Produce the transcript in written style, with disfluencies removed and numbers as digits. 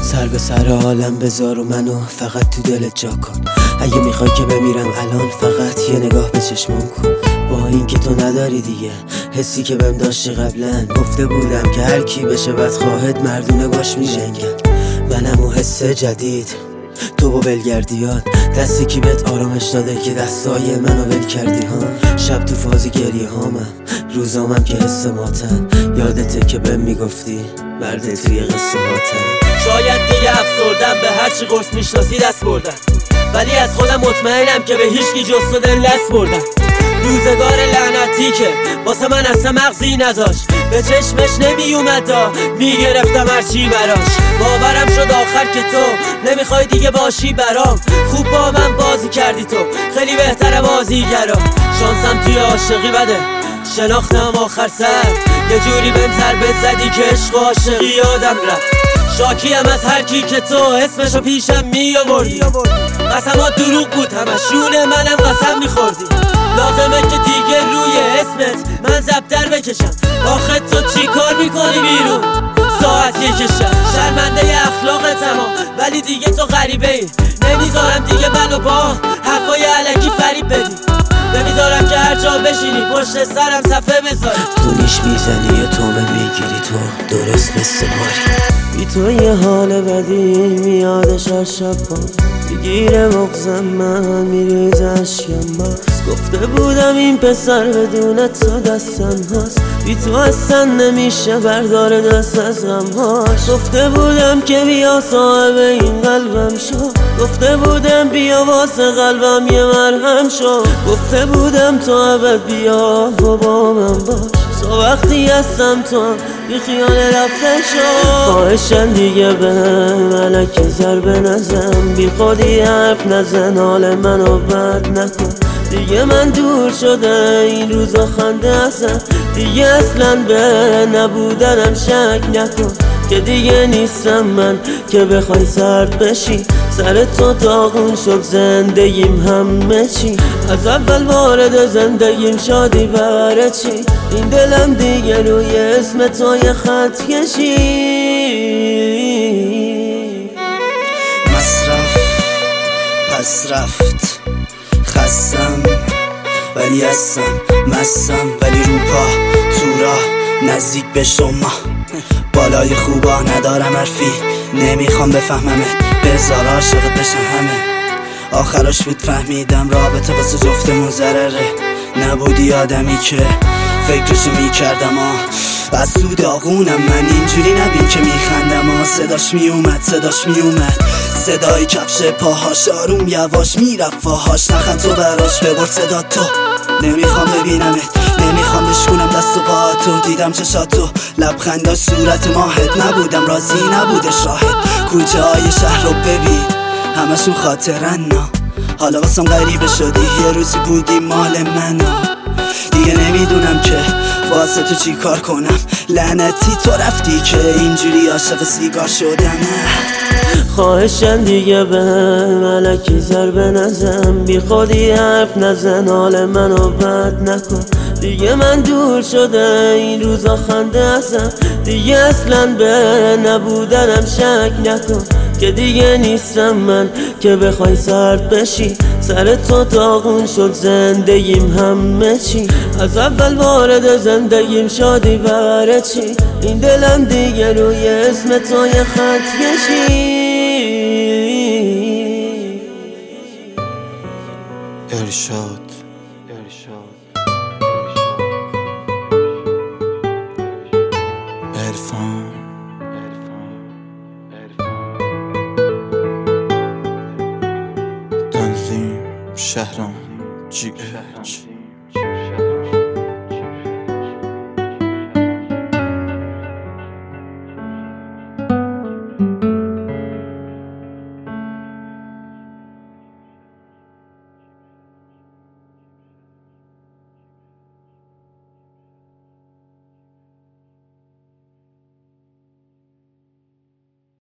سر به سر عالم بذار و منو فقط تو دلت جا کن. اگه میخوای که بمیرم الان فقط یه نگاه به چشمام کن. با این که تو نداری دیگه حسی که بهم داشتی قبلا. گفته بودم که هر کی بشه بدخواهت مردونه باش میجنگن. منم و حس جدید تو با ولگردیات. دستی کی بهت آرامش داده که دستای منو ول کردی ها. شب تو فاز گریه هامم، روزامم که حس ماتم. یادته که بهم میگفتی مرد توی قصه هاتم. شاید دیگه افسردم به هرچی قرص میشناسی دست بردم، ولی از خودم مطمئنم که به هیچکی جز تو دل دست بردم. روزگار لعنتی که واسه من اصلا مغزی نداشت، به چشمش نمی اومد میگرفتم هرچی براش. باورم شد آخر که تو نمیخوای دیگه باشی برام. خوب با من بازی کردی تو، خیلی بهتره بازیگرام. شانسم توی عاشقی بده، شناختم آخر سر. یه جوری بهم ضربه زدی که عشق و عاشقی یادم رفت. شاکیم از هر کی که تو اسمشو پیشم می آوردی. قسمات دروغ بود همشون، منم قسم میخوردی. لازمه که دیگه روی اسمت من زبدر بکشم. آخه تو چی کار میکنی بیرون ساعت یکشم؟ شرمنده اخلاقتم ولی دیگه تو غریبه ای. نمیذارم دیگه منو با حرفای علکی فریب بدی. نمیذارم که هر جا بشینی پشت سرم صفحه بذاری. تو نیش میزنی یا تومه میگیری تو درست مثل ماری. بی تو یه حال بدی میادش هر شب میگیره مغزم من میریز اشکم باز. گفته بودم این پسر بدون تو دستم هاست. بی تو اصلا نمیشه بردار دست از غم هاش. گفته بودم که بیا صاحب این قلبم شو. گفته بودم بیا واسه قلبم یه مرهم شو. گفته بودم تو ابد بیا و با من باش. تو وقتی هستم تو بی خیال رفته شو. خواهشن دیگه به ملک ضربه نزن. بی خودی حرف نزن، حال منو بد نکن. دیگه من دور شده این روزا خنده ازم. دیگه اصلا به نبودنم شک نکن. که دیگه نیستم من که بخوای سرد بشی. سر تو داغون شد زندگیم همه چی. از اول وارد زندگیم شادی برای چی؟ این دلم دیگه روی اسم تو یه خط کشی. مصرف پس رفت، خستم ولی هستم، مستم ولی رو پا تو راه نزدیک به شما. بالای خوبا ندارم حرفی، نمیخوام بفهممت، بذار عاشقت بشن همه. آخرش بود فهمیدم رابطه واسه جفتمون ضرره. نبودی آدمی که فکرشو میکردم از تو داغونم. من اینجوری نبین که میخندم صداش میومد صدای کفش پاهاش آروم یواش میرفت فاهاش. نخند تو براش ببر صدا تو. نمیخوام ببینمت، نمیخوام بشکنم دست و پاهاتو. دیدم چشاتو لبخنداش صورت ماهت. نبودم راضی نبودش راحت. کوچه های شهر رو ببین همشون خاطرن. حالا واسم غریبه شدی، یه روزی بودی مال منو. دیگه نمیدونم که واسه تو چی کار کنم. لعنتی تو رفتی که اینجوری عاشق سیگار شدم. خواهشن دیگه به ملکی ضربه نزن. بی خودی حرف نزن، حال منو بد نکن. دیگه من دور شده این روزا خنده ازم. دیگه اصلا به نبودنم شک نکن. که دیگه نیستم من که بخوای سرد بشی. سر تو داغون شد زندگیم همه چی. از اول وارد زندگیم شادی برای چی؟ این دلم دیگه روی اسم تو یه خط کشی. ارشاد عرفان تنظیم شهرام GH